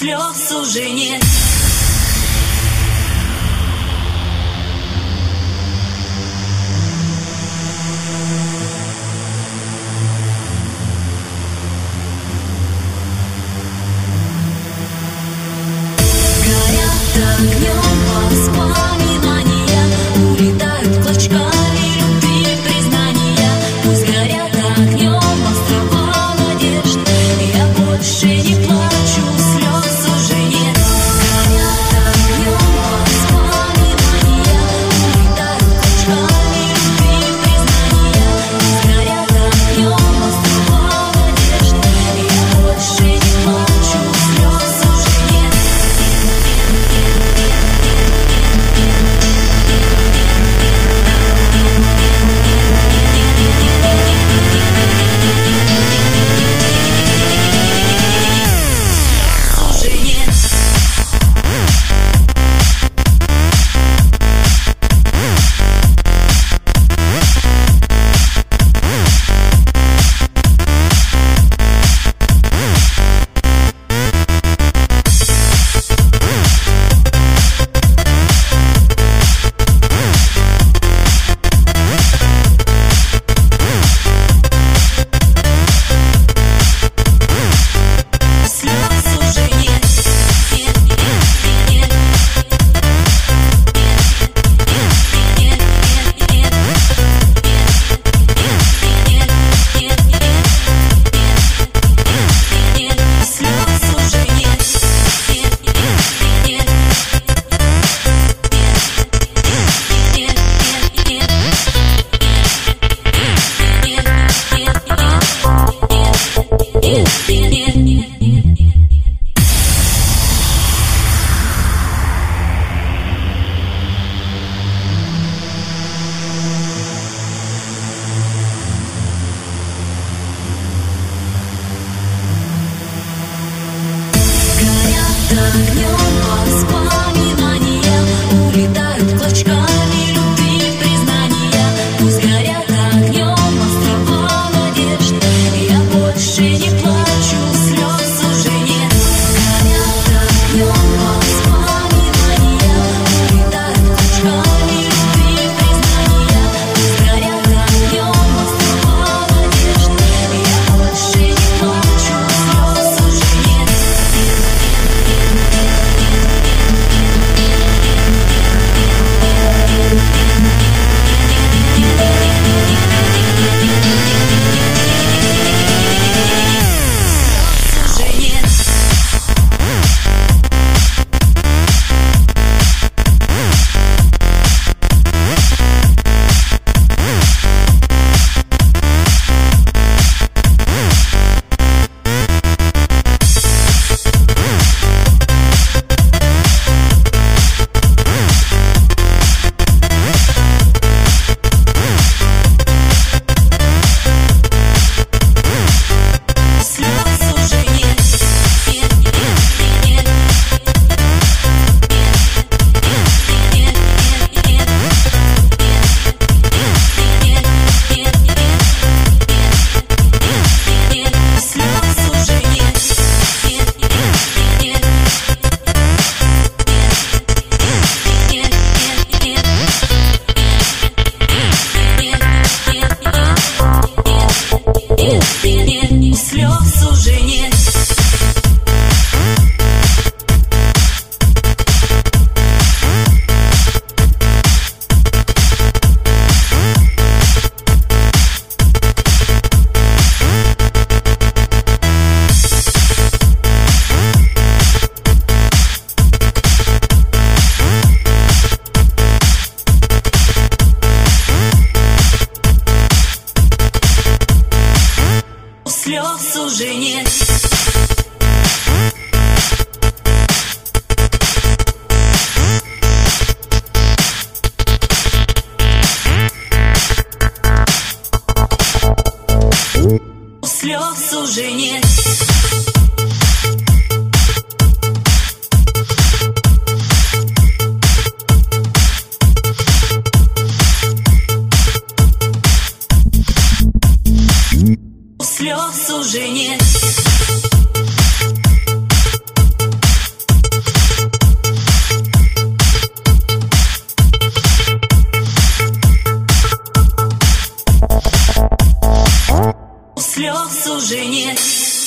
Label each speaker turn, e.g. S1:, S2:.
S1: слез уже нет. Горят огнем воспоминания, улетают клочками любви признания. Пусть горят огнем острова надежд, я больше не плачу, слез уже нет. Горят огнем воспоминания, улетают клочками любви признания. Пусть горят огнем острова надежд, я больше не плачу, слез уже нет. Уже нет. Огнем воспоминания, улетают клочками любви признания. Пусть горят огнем острова надежд, я больше не плачу, слез уже нет. Горят огнем воспоминания, улетают клочками любви признания. Пусть горят огнем острова надежд, я больше не плачу, слез уже нет. Уже нет. Слез уже нет. Слез уже нет. Слез уже нет. Слез уже нет. слез уже нет.